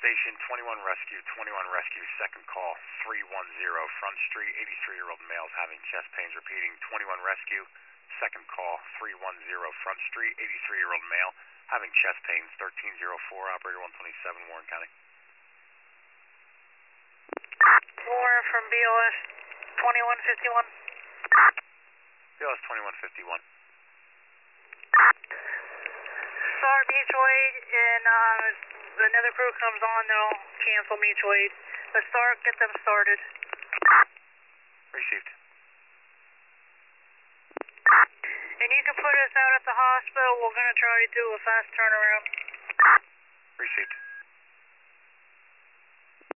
Station 21 Rescue, second call, 310 Front Street, 83-year-old male having chest pains. Repeating, 21 Rescue, second call, 310 Front Street, 83-year-old male having chest pains, 1304, operator 127, Warren County. Warren from BOS 2151. BOS 2151. Start mutual aid, and another crew comes on, they'll cancel mutual aid. But get them started. Received. And you can put us out at the hospital. We're going to try to do a fast turnaround. Received.